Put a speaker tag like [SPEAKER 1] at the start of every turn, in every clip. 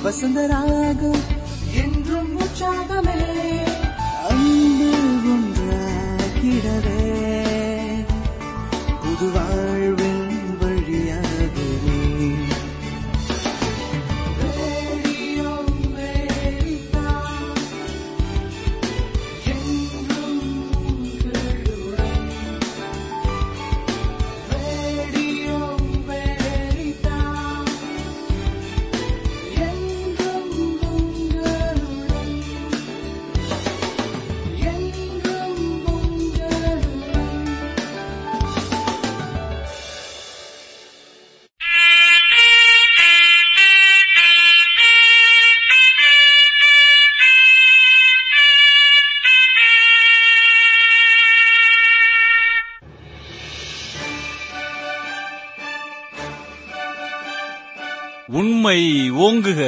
[SPEAKER 1] வசந்தராகம் என்றும் உற்சாகமே அன்பு ஒன்றாகிடவே புது வாழ்வின் வழியாகவே ரேடியோ அமெரிக்கா என்றும் உங்களுடன். ரேடியோ அமெரிக்கா என்றும் உங்களுடன். என்றும் உங்களுடன்.
[SPEAKER 2] உண்மை ஓங்குக.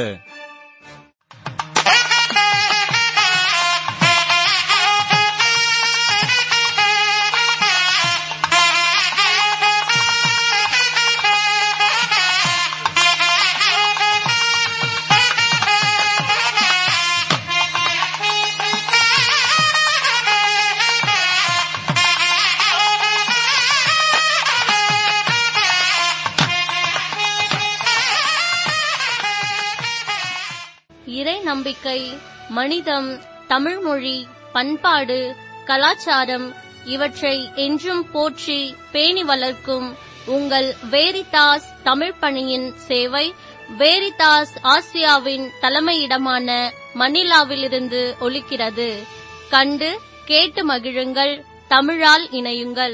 [SPEAKER 3] இறை நம்பிக்கை, மனிதம், தமிழ்மொழி, பண்பாடு, கலாச்சாரம் இவற்றை என்றும் போற்றி பேணி வளர்க்கும் உங்கள் வேரிதாஸ் தமிழ் பணியின் சேவை வேரிதாஸ் ஆசியாவின் தலைமையிடமான மணிலாவிலிருந்து ஒலிக்கிறது. கண்டு கேட்டு மகிழுங்கள். தமிழால் இணையுங்கள்.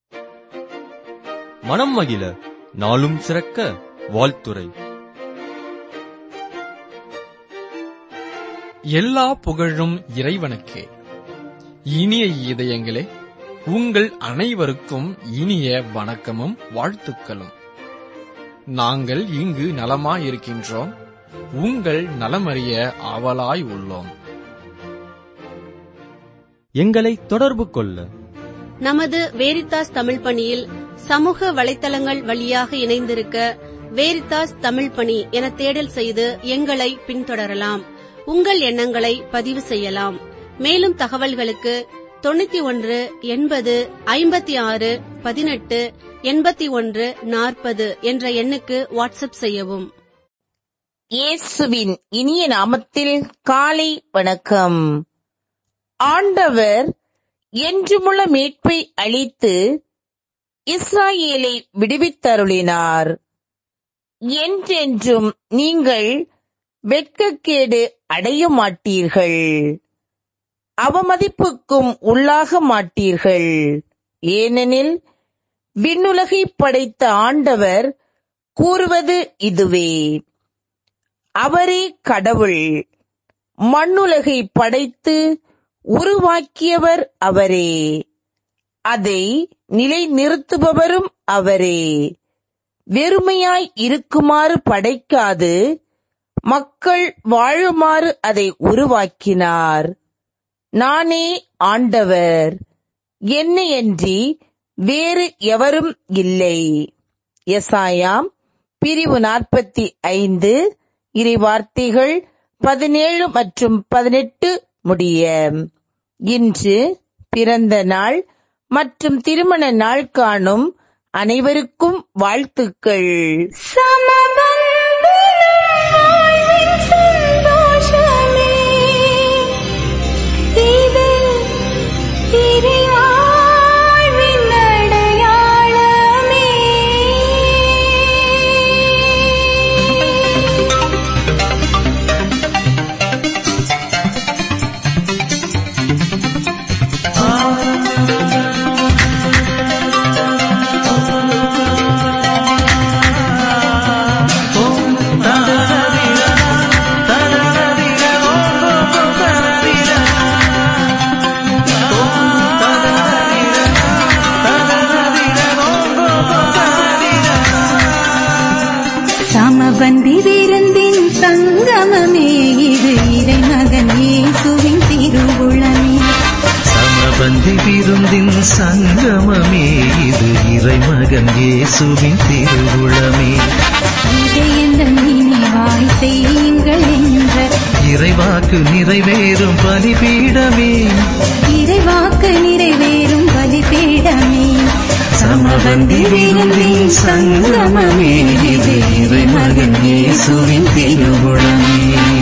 [SPEAKER 4] மனம் மகிழ நாளும் சிறக்க வாழ்த்துரை.
[SPEAKER 5] எல்லா புகழும் இறைவனுக்கே. இனிய இதயங்களே, உங்கள் அனைவருக்கும் இனிய வணக்கமும் வாழ்த்துக்களும். நாங்கள் இங்கு நலமாயிருக்கின்றோம். உங்கள் நலமறிய ஆவலாய் உள்ளோம்.
[SPEAKER 4] எங்களை தொடர்பு கொள்ள
[SPEAKER 6] நமது வேரிதாஸ் தமிழ் பணியில் சமூக வலைத்தளங்கள் வழியாக இணைந்திருக்க வேரிதாஸ் தமிழ் பணி என தேடல் செய்து எங்களை பின்தொடரலாம். உங்கள் எண்ணங்களை பதிவு செய்யலாம். மேலும் தகவல்களுக்கு 91 80 56 18 81 40 என்ற எண்ணுக்கு வாட்ஸ்அப் செய்யவும்.
[SPEAKER 7] இயேசுவின் இனிய நாமத்தில் காலை வணக்கம். ஆண்டவர் என்றுமுள்ள மீட்பை அளித்து இஸ்ராயேலை விடுவித்தருளினார். என்றென்றும் நீங்கள் வெட்கக்கேடு அடைய மாட்டீர்கள், அவமதிப்புக்கும் உள்ளாக மாட்டீர்கள். ஏனெனில் விண்ணுலகை படைத்த ஆண்டவர் கூறுவது இதுவே: அவரே கடவுள், மண்ணுலகை படைத்து உருவாக்கியவர் அவரே, அதை நிலைநிறுத்துபவரும் அவரே. வெறுமையாய் இருக்குமாறு படைக்காது மக்கள் வாழுமாறு அதை உருவாக்கினார். நானே ஆண்டவர், என்னையன்றி வேறு எவரும் இல்லை. எசாயாம் பிரிவு 45 இறைவார்த்தைகள் 17 மற்றும் 18 முடிய. இன்று பிறந்த நாள் மற்றும் திருமண நாள் காணும் அனைவருக்கும் வாழ்த்துக்கள்.
[SPEAKER 8] சமபந்தி விருந்தின் சங்கமமே இது இறைமகன் இயேசுவின் திருவுளமே.
[SPEAKER 9] சமபந்தி விருந்தின் சங்கமமே இது இறைமகன் இயேசுவின் திருவுளமே.
[SPEAKER 8] இதை எந்த நினைவாய் செய்யுங்களே,
[SPEAKER 9] இறைவாக்கு நிறைவேறும் பலிபீடமே,
[SPEAKER 8] இறைவாக்கு நிறைவேறும் பலிபீடமே,
[SPEAKER 9] சமபந்தி விருந்தின் சங்கமமே, இது இறைமகன் இயேசுவின் திருவுளமே.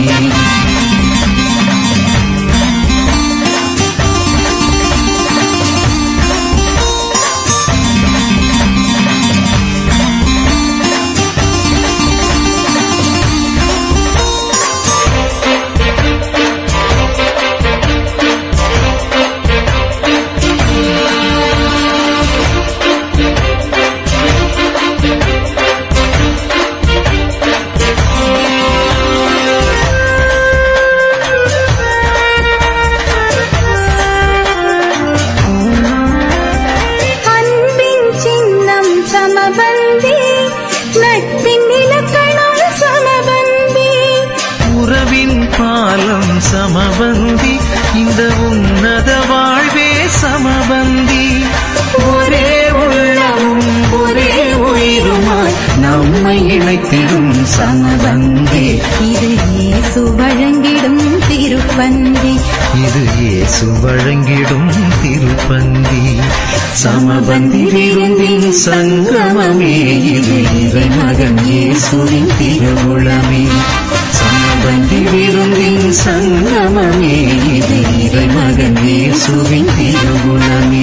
[SPEAKER 9] சமபந்தி, இந்த உன்னத வாழ்வே சமபந்தி, ஒரே உள்ளமும் ஒரே உயிருமாய் நம்மை இணைத்திடும் சமபந்தி,
[SPEAKER 8] இது இயேசு வழங்கிடும் திருப்பந்தி,
[SPEAKER 9] இது இயேசு வழங்கிடும் திருப்பந்தி. சமபந்தி விருந்தின் சங்கமமே, இது இறைமகன் இயேசுவின் திருவுளமே. சமபந்தி விருந்தின் சங்கமமே, இது இறைமகன் இயேசுவின் திருவுளமே.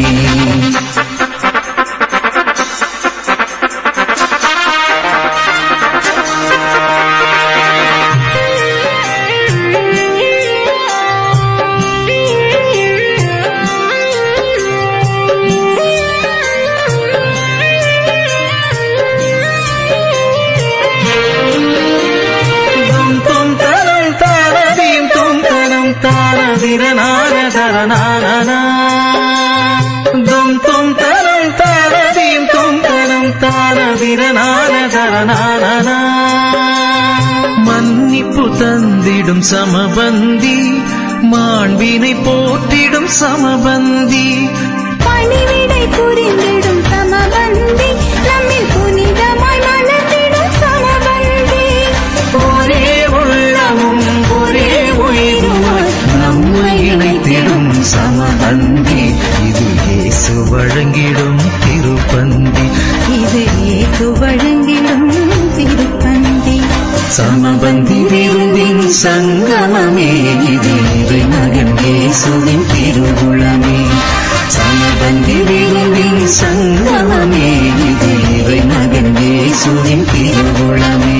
[SPEAKER 9] மன்னிப்பு தந்திடும் சமபந்தி, மாண்பினை போற்றிடும் சமபந்தி,
[SPEAKER 8] பணிவிடை புரிந்திடும் சமபந்தி, நம்மில் புனிதமாய் மலர்ந்திடும் சமபந்தி,
[SPEAKER 9] ஒரே உள்ளமும் ஒரே உயிருமாய் நம்மை இணைத்திடும் சமபந்தி, இது இயேசு வழங்கிடும் திருப்பந்தி,
[SPEAKER 8] இது இயேசு வழங்கிடும் திருப்பந்தி.
[SPEAKER 9] சமபந்தி விருந்தின் சங்கமமே, இது இறைமகன் இயேசுவின் திருவுளமே. சமபந்தி விருந்தின் சங்கமமே, இது இறைமகன் இயேசுவின் திருவுளமே.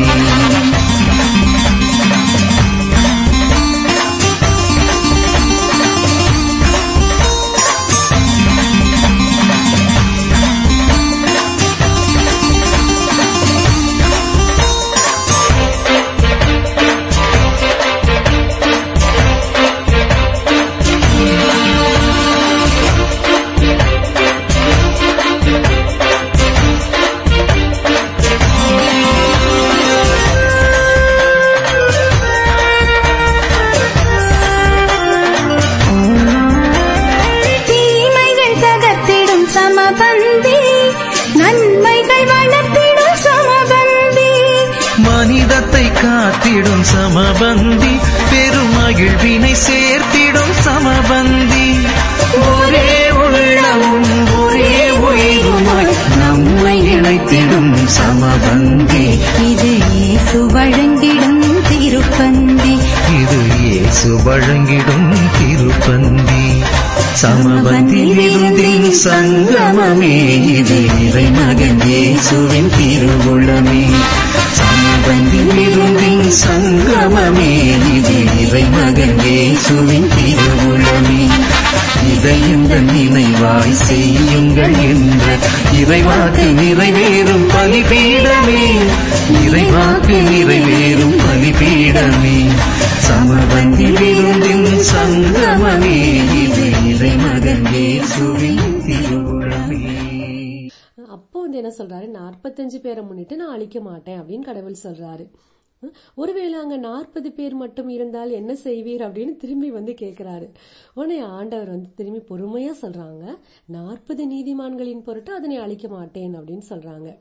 [SPEAKER 9] காத்திடும் சமபந்தி, பெருமகிழ்வினை சேர்த்திடும் சமபந்தி, ஒரே உள்ளமும் ஒரே உயிருமாய் நம்மை இணைத்திடும் சமபந்தி,
[SPEAKER 8] இது இயேசு வழங்கிடும் திருப்பந்தி,
[SPEAKER 9] இது இயேசு வழங்கிடும் திருப்பந்தி. சமபந்தி விருந்தின் சங்கமமே, இது இறைமகன் இயேசுவின் திருவுளமே. சமபந்தி விருந்தின் சங்கமமே, இது இறைமகன் இயேசுவின் திருவுளமே. இதையுங்கள் நினைவாய் செய்யுங்கள் என்ற இறைவாக்கு நிறைவேறும் பலிபீடமே, இறைவாக்கு நிறைவேறும் பலிபீடமே. சமபந்தி விருந்தின் சங்கமமே, இது இறைமகன் இயேசுவின் திருவுளமே.
[SPEAKER 10] அப்போ வந்து என்ன சொல்றாரு, 45 பேரை முன்னிட்டு நான் அழிக்க மாட்டேன் அப்படின்னு கடவுள் சொல்றாரு. ஒருவேளை அங்க 40 பேர் மட்டும் இருந்தால் என்ன செய்வீர் அப்படின்னு திரும்பி வந்து கேட்கிறாரு. உடனே ஆண்டவர் வந்து திரும்பி பொறுமையா சொல்றாங்க, 40 நீதிமான்களின் பொருட்டு அதனை அழிக்க மாட்டேன் அப்படின்னு சொல்றாங்க.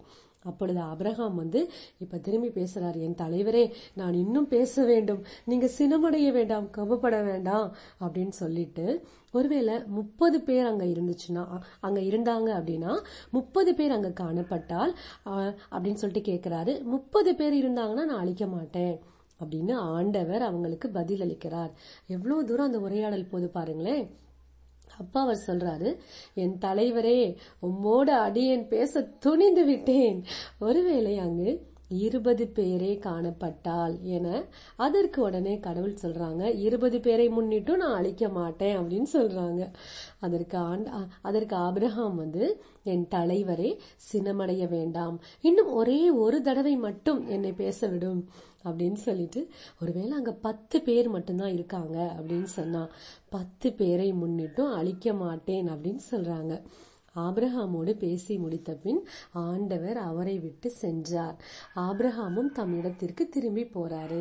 [SPEAKER 10] அப்பொழுது ஆபிரகாம் இப்ப திரும்பி பேசுறாரு, என் தலைவரே, நான் இன்னும் பேச வேண்டும், நீங்க சினமடைய வேண்டாம், கவப்பட வேண்டாம் அப்படின்னு சொல்லிட்டு, ஒருவேளை 30 பேர் அங்க இருந்தாங்க அப்படின்னா 30 பேர் அங்க காணப்பட்டால் அப்படின்னு சொல்லிட்டு கேட்கிறாரு. 30 பேர் இருந்தாங்கன்னா நான் அழிக்க மாட்டேன் அப்படின்னு ஆண்டவர் அவங்களுக்கு பதில் அளிக்கிறார். எவ்வளவு தூரம் அந்த உரையாடல் போது பாருங்களேன். அப்பா அவர் சொல்றாரு, என் தலைவரே, உம்மோட அடியேன் பேச துணிந்து விட்டேன். ஒருவேளை அங்கு 20 பேரே காணப்பட்டால் என. அதற்கு உடனே கடவுள் சொல்றாங்க, 20 பேரை முன்னிட்டும் நான் அழிக்க மாட்டேன் அப்படின்னு சொல்றாங்க. அதற்கு ஆபிரகாம் என் தலைவரே, சினமடைய வேண்டாம், இன்னும் ஒரே ஒரு தடவை மட்டும் என்னை பேச விடும் அப்படின்னு சொல்லிட்டு, ஒருவேளை அங்க 10 பேர் மட்டும்தான் இருக்காங்க அப்படின்னு சொன்னா 10 பேரை முன்னிட்டும் அழிக்க மாட்டேன் அப்படின்னு சொல்றாங்க. ஆபிரகாமோடு பேசி முடித்த பின் ஆண்டவர் அவரை விட்டு சென்றார். ஆபிரகாமும் தம் இடத்திற்கு திரும்பி போறாரு.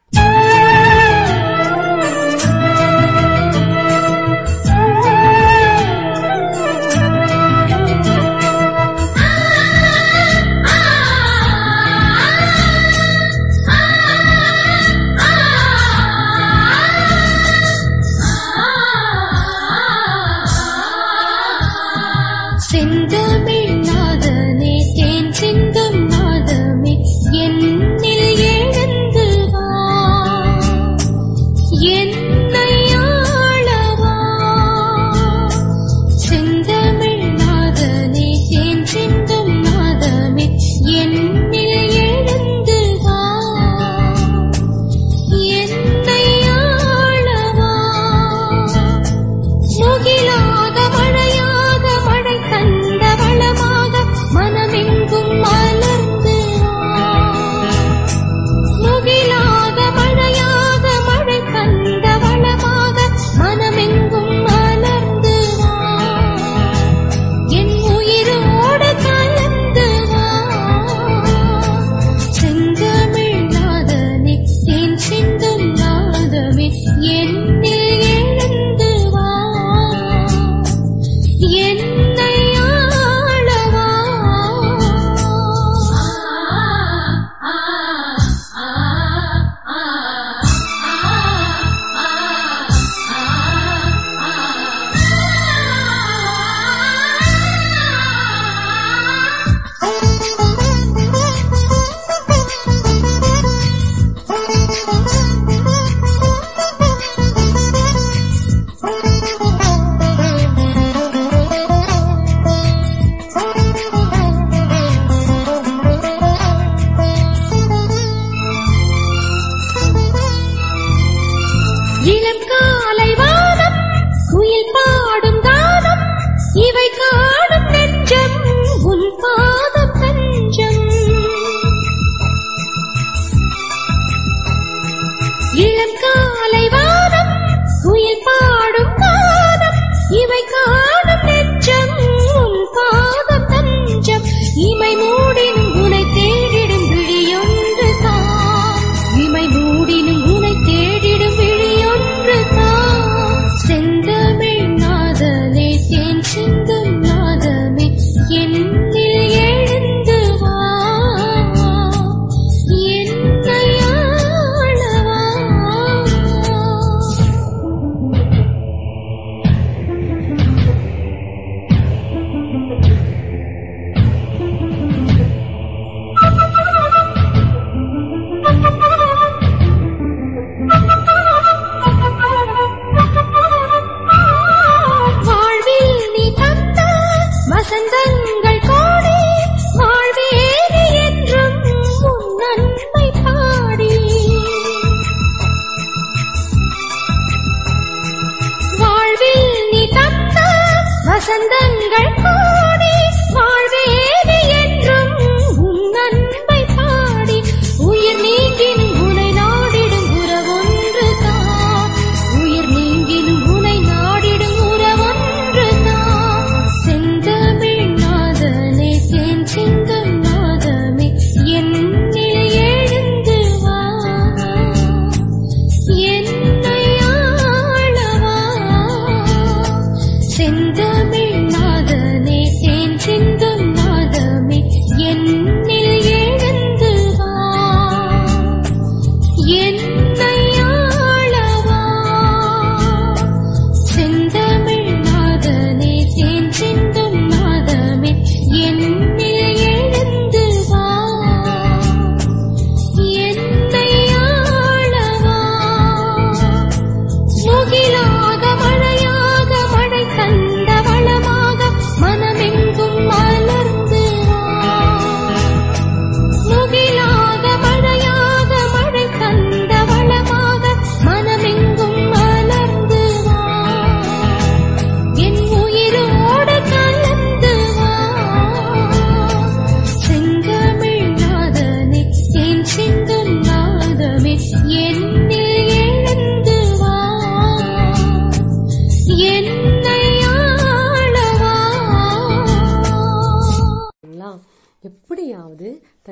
[SPEAKER 11] செந்தமிழ் நாதமே, தேன் சிந்தும் நாதமே, என்னில் எழுந்து வா, என்னை ஆளவா. செந்தமிழ் நாதமே, தேன் சிந்தும் நாதமே, என்னில் எழுந்து வா, என்னை ஆளவா. முகிலாக மழையாக மழை தந்த வளமாக மனமெங்கும் மலர்ந்து வா. முகிலாக மழையாக மழை தந்த வளமாக மனமெங்கும் மலர்ந்து வா. என் உயிரோடு கலந்து வா. செந்தமிழ் நாதனே, தேன் சிந்தும் நாதமே, என்னில் எழுந்து வா, என்னை ஆளவா. இளம் காலை வானம், குயில் பாடும் கானம், இவை காணும் நெஞ்சம், உன் பாதம் தஞ்சம். இளம் காலை வானம், குயில் பாடும் கானம், இவை காணும் நெஞ்சம், உன் பாதம் தஞ்சம். இமை மூடினும் உனை தேடிடும் விழியொன்று தான், இமை மூடினும் உனை தேடிடும் விழியொன்று தான். செந்தமிழ் நாதனே, தேன் சிந்தும் நாதமே, என்னில் எழுந்து வா, என்னை ஆளவா. வாழ்வில் நீ தந்த வசந்தங்கள் கோடி, வாழ்வேறி என்றும் உன் நன்மை பாடி. வாழ்வில் நீ தந்த வசந்தங்கள் கோடி, வாழ்வேறி என்றும் உன் நன்மை பாடி. உயிர் நீங்கினும் உனை நாடிடும் உறவொன்று தான், உயிர் நீங்கினும் உனை நாடிடும் உறவொன்று தான். செந்தமிழ் நாதனே, தேன் சிந்தும் நாதமே, என்னில் எழுந்து வா, என்னை ஆளவா. செந்தமிழ் நாதனே,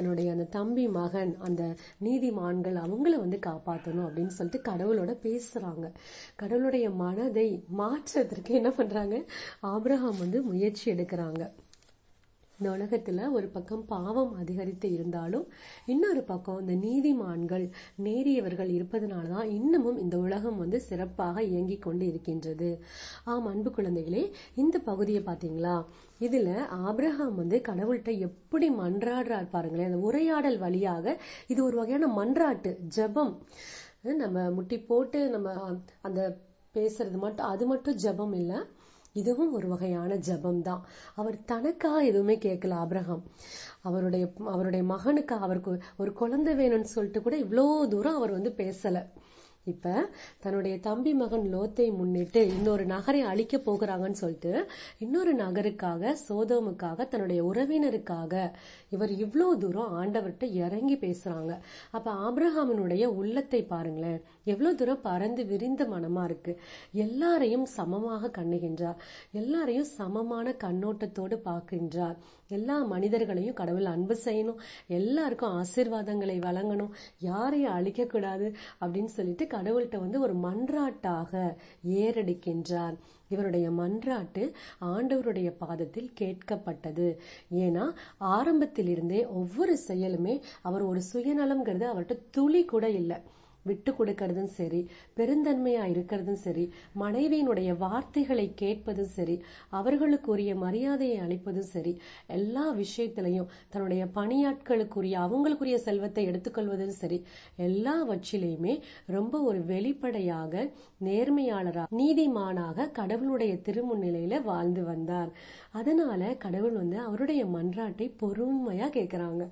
[SPEAKER 10] தன்னுடைய அந்த தம்பி மகன் அந்த நீதிமான்கள் அவங்கள வந்து காப்பாற்றணும் அப்படின்னு சொல்லிட்டு கடவுளோட பேசுறாங்க. கடவுளுடைய மனதை மாற்றுறதுக்கு என்ன பண்றாங்க, ஆபிரகாம் வந்து முயற்சி எடுக்கிறாங்க. இந்த உலகத்துல ஒரு பக்கம் பாவம் அதிகரித்து இருந்தாலும் இன்னொரு பக்கம் இந்த நீதிமான்கள் நேரியவர்கள் இருப்பதனாலதான் இன்னமும் இந்த உலகம் வந்து சிறப்பாக இயங்கிக் கொண்டு இருக்கின்றது. ஆம் அன்பு குழந்தைகளே, இந்த பகுதியை பாத்தீங்களா, இதுல ஆபிரகாம் வந்து கடவுள்கிட்ட எப்படி மன்றாடுறார் பாருங்களேன். அந்த உரையாடல் வழியாக இது ஒரு வகையான மன்றாட்டு ஜெபம். நம்ம முட்டி போட்டு நம்ம அந்த பேசுறது மட்டும் அது மட்டும் ஜெபம் இல்ல, இதுவும் ஒரு வகையான ஜெபம் தான். அவர் தனக்காக எதுவுமே கேட்கல ஆபிரகாம். அவருடைய மகனுக்காக, அவருக்கு ஒரு குழந்தை வேணும்னு சொல்லிட்டு கூட இவ்வளோ தூரம் அவர் வந்து பேசல. இப்ப தன்னுடைய தம்பி மகன் லோத்தை முன்னிட்டு இன்னொரு நகரை அழிக்க போகிறாங்கன்னு சொல்லிட்டு இன்னொரு நகருக்காக, சோதோமுக்காக, தன்னுடைய உறவினருக்காக இவர் இவ்வளோ தூரம் ஆண்டவர்கிட்ட இறங்கி பேசுறாங்க. அப்ப ஆபிரகாமினுடைய உள்ளத்தை பாருங்களேன், எவ்வளவு தூரம் பறந்து விரிந்த மனமா இருக்கு. எல்லாரையும் சமமாக கண்ணுகின்றார், எல்லாரையும் சமமான கண்ணோட்டத்தோடு பார்க்கின்றார். எல்லா மனிதர்களையும் கடவுள் அன்பு செய்யணும், எல்லாருக்கும் ஆசீர்வாதங்களை வழங்கணும், யாரையும் அழிக்க கூடாது அப்படின்னு சொல்லிட்டு கடவுள்கிட்ட வந்து ஒரு மன்றாட்டாக ஏறெடுக்கின்றார். இவருடைய மன்றாட்டு ஆண்டவருடைய பாதத்தில் கேட்கப்பட்டது. ஏன்னா ஆரம்பத்திலிருந்தே ஒவ்வொரு செயலுமே அவர் ஒரு சுயநலம்ங்கிறது அவர்கிட்ட துளி கூட இல்லை. விட்டு கொடுக்கறதும் சரி, பெருந்தன்மையா இருக்கிறதும் சரி, மனைவியினுடைய வார்த்தைகளை கேட்பதும் சரி, அவர்களுக்குரிய மரியாதையை அளிப்பதும் சரி, எல்லா விஷயத்திலையும் தன்னுடைய பணியாட்களுக்குரிய அவங்களுக்குரிய செல்வத்தை எடுத்துக்கொள்வதும் சரி, எல்லாவற்றிலையுமே ரொம்ப ஒரு வெளிப்படையாக, நேர்மையாளராக, நீதிமானாக கடவுளுடைய திருமுன்னிலையில வாழ்ந்து வந்தார். அதனால கடவுள் வந்து அவருடைய மன்றாட்டை பொறுமையா கேட்கிறாங்க.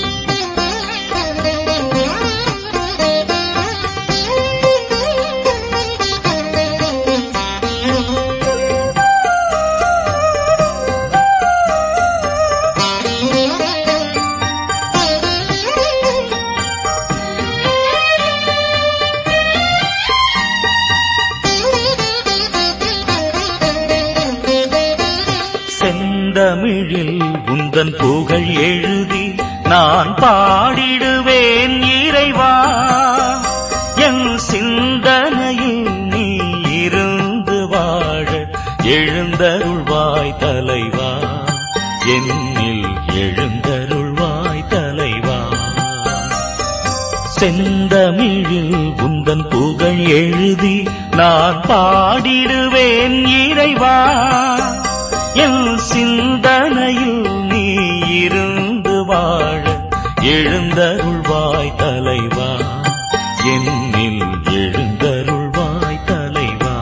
[SPEAKER 9] செந்தமிழில் உந்தன் புகழ் எழுதி நான் பாடிடுவேன் இறைவா, என் சிந்தனையில் நீ இருந்து வாழ எழுந்தருள்வாய் தலைவா, என்னில் எழுந்தருள்வாய் தலைவா. செந்தமிழில் உந்தன் புகழ் எழுதி நான் பாடிடுவேன் இறைவா, என் சிந்தனையில் நீ இருந்து வாழ எழுந்தருள்வாய் தலைவா, என்னில் எழுந்தருள்வாய் தலைவா.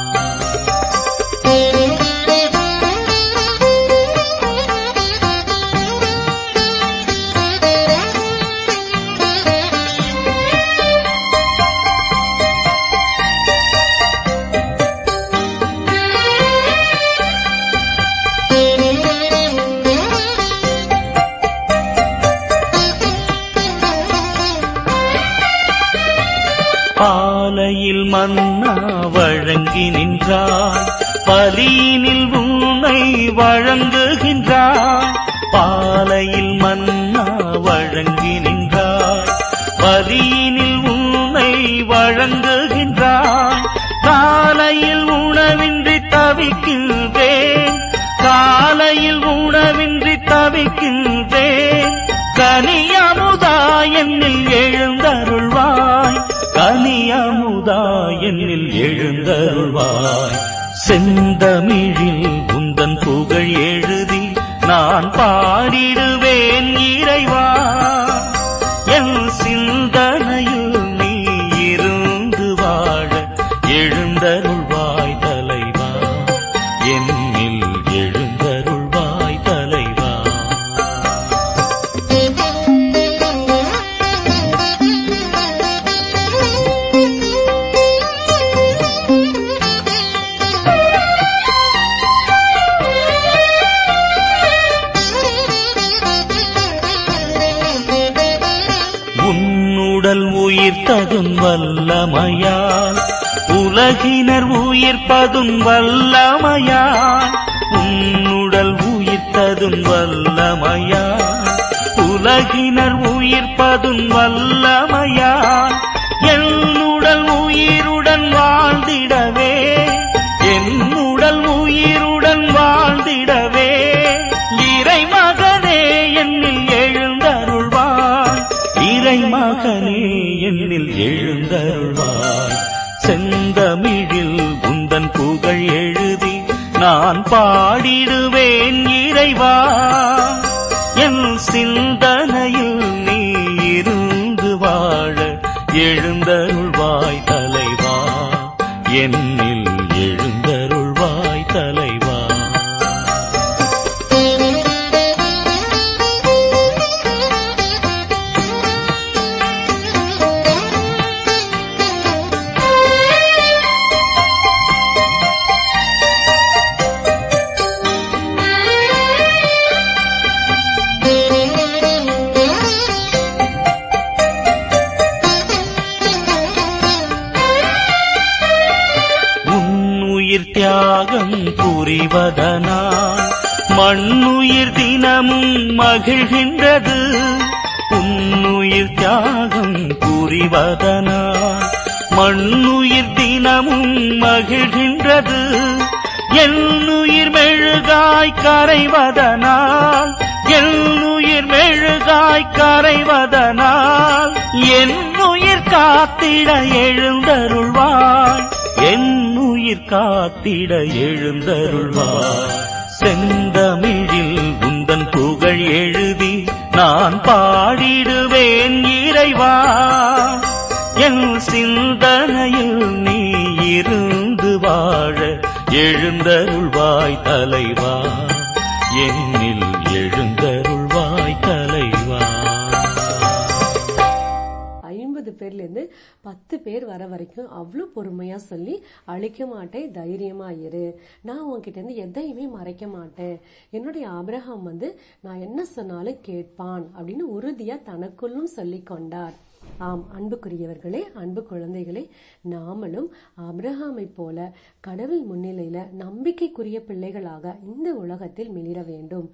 [SPEAKER 9] பாலையில் மன்னா வழங்கி நின்றாய், பலியினில் உன்னை வழங்குகின்றாய். பாலையில் மன்னா வழங்கி நின்றாய், பலியினில் உன்னை வழங்குகின்றாய். காலையில் உணவின்றி தவிக்கின்றேன், காலையில் உணவின்றி தவிக்கின்றேன். கனியமுதா என்னில் எழுந்தருள்வாய், கனியமுதா என்னில் எழுந்தருள்வாய். செந்தமிழில் உந்தன் புகழ் எழுதி நான் பாடிடுவேன் இறைவா, என் சிந்தனையில் நீ இருந்து வாழ எழுந்தருள்வாய் தலைவா, என்னில் எழுந்தருள்வாய் தலைவா. உன்னுடல் உயிர்த்ததும் வல்லமையால் உலகினர் உயிர்ப்பதும் வல்லமையால், உன்னுடல் உயிர்த்ததும் வல்லமையால் உலகினர் உயிர்ப்பதும் வல்லமையால் என்னுடல் உயிருடன் வாழ்ந்திடவே, என்னுடல் உயிருடன் வாழ்ந்திடவே, இறைமகனே என்னில் எழுந்தருள்வாய், இறைமகனே என்னில் எழுந்தருள்வாய். செந்தமிழில் உந்தன் புகழ் எழுதி நான் பாடிடுவேன் இறைவா, என் சிந்தனையில் நீ இருந்து வாழ எழுந்தருள்வாய் தலைவா, என்னில் எழுந்தருள்வாய் தலைவா. தியாகம் புரிவதனால் மண்ணுயிர் தினமும் மகிழ்கின்றது, உன்னுயிர் தியாகம் புரிவதனால் மண்ணுயிர் தினமும் மகிழ்கின்றது. என்னுயிர் மெழுகாய் கரைவதனால், என்னுயிர் மெழுகாய் கரைவதனால் என்னுயிர் காத்திட எழுந்தருள்வாய், என்னுயிர் காத்திட எழுந்தருள்வாய். செந்தமிழில் உந்தன் புகழ் எழுதி நான் பாடிடுவேன் இறைவா, என் சிந்தனையில் நீ இருந்து வாழ எழுந்தருள்வாய் தலைவா, என்னில் எழுந்தருள்வாய் தலைவா.
[SPEAKER 10] 50 பேர்ல இருந்து 10 பேர் வர வரைக்கும் அவ்வளவு பொறுமையா சொல்லி, அழிக்க மாட்டேன், தைரியமா இரு, நான் உன்கிட்ட இருந்து எதையுமே மறைக்க மாட்டேன், என்னுடைய ஆபிரகாம் நான் என்ன சொன்னாலும் கேட்பான் அப்படின்னு உறுதியா தனக்குள்ளும் சொல்லி கொண்டார். ஆம், அன்புக்குரியவர்களே, அன்பு குழந்தைகளே, நாமளும் ஆபிரகாமை போல கடவுள் முன்னிலையில நம்பிக்கைக்குரிய பிள்ளைகளாக இந்த உலகத்தில் மிளிர வேண்டும்.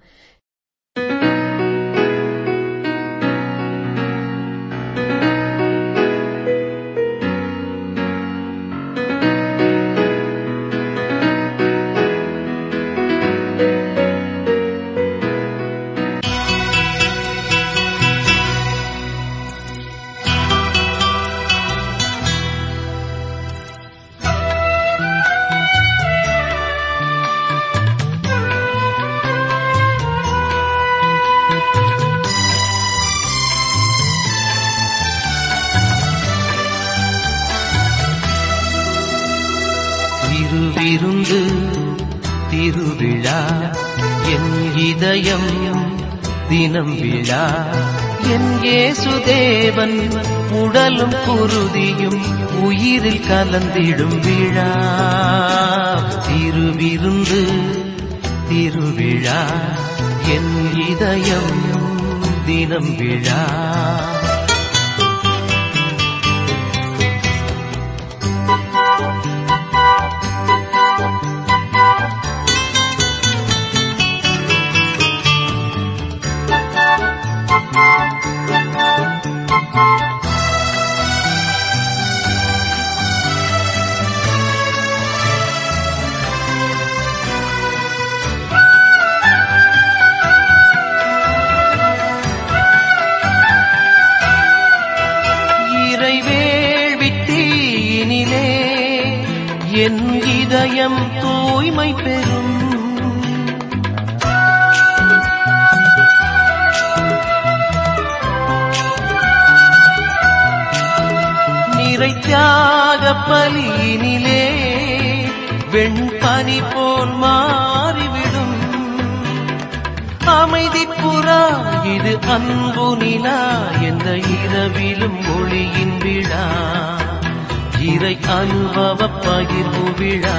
[SPEAKER 12] திருவிருந்து திருவிழா என் இதயம் தினம் விழா, என் இயேசுதேவன் உடலும் குருதியும் உயிரில் கலந்திடும் விழா. திருவிருந்து திருவிழா என் இதயம் தினம் விழா. என் இதயம் தூய்மை பெறும், நிறைத்தியாக பலியினிலே வெண்பனி போல் மாறிவிடும். அமைதி புறா இது அன்பு நிலா, எந்த இரவிலும் ஒளியின் விழா. இறை அனுபவ பகிர்வு விழா.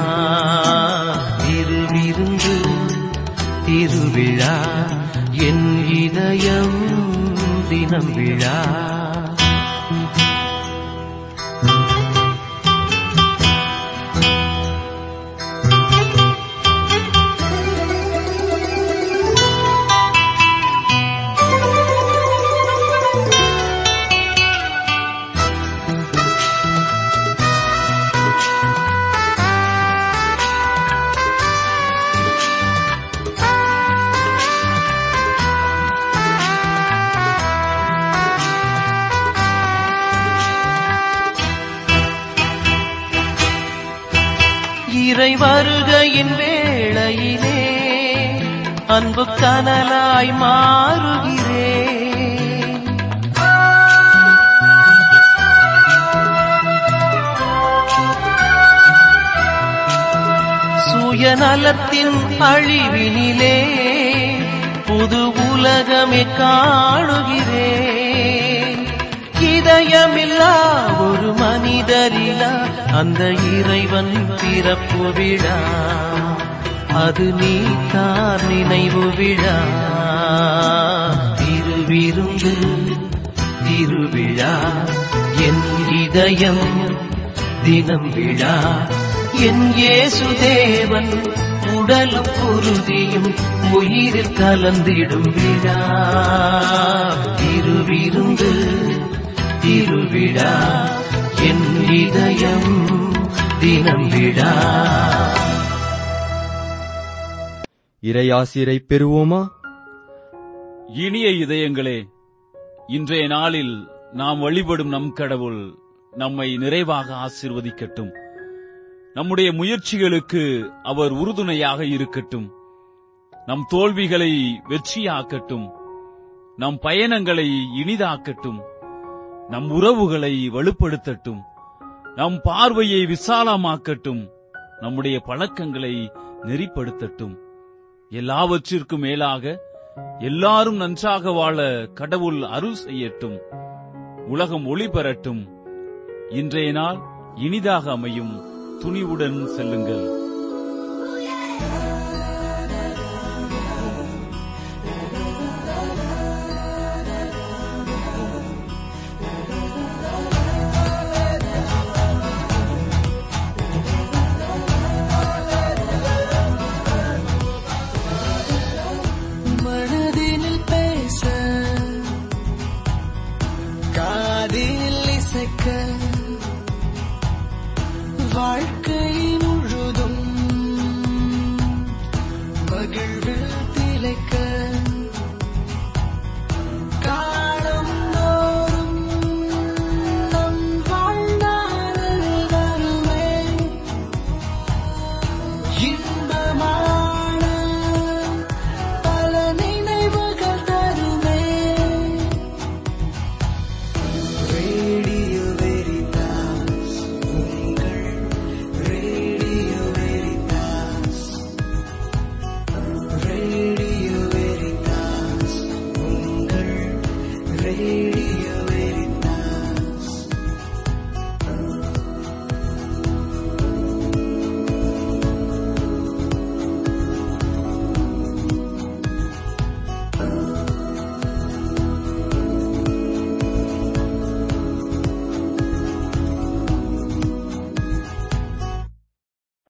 [SPEAKER 12] திருவிருந்து திருவிழா என் இதயம் தினம் விழா. இறை வருகையின் வேளையிலே அன்பு கனலாய் மாறுகிறேன். சுயநலத்தின் அழிவினிலே புது உலகமே காணுகிறேன். இதயமில்லா ஒரு மனிதரிலா அந்த இறைவன் பிறப்பு விழா, அது நீ தார் நினைவு விழா. திருவிருந்து திருவிழா என் இதயம் தினம் விழா. என் இயேசு தேவன் உடலும் உறுதியும் உயிரில் கலந்திடும் விழா. திருவிருந்து திருவிழா என் இதயம் தினம் விழா.
[SPEAKER 4] இறையாசிரை பெறுவோமா?
[SPEAKER 2] இனிய இதயங்களே, இன்றைய நாளில் நாம் வழிபடும் நம் கடவுள் நம்மை நிறைவாக ஆசீர்வதிக்கட்டும். நம்முடைய முயற்சிகளுக்கு அவர் உறுதுணையாக இருக்கட்டும். நம் தோல்விகளை வெற்றியாக்கட்டும். நம் பயணங்களை இனிதாக்கட்டும். நம் உறவுகளை வலுப்படுத்தட்டும். நம் பார்வையை விசாலமாக்கட்டும். நம்முடைய பழக்கங்களை நெறிப்படுத்தட்டும். எல்லாவற்றிற்கும் மேலாக எல்லாரும் நன்றாக வாழ கடவுள் அருள் செய்யட்டும். உலகம் ஒளி பெறட்டும். இன்றைய நாள் இனிதாக அமையும். துணிவுடன் செல்லுங்கள்.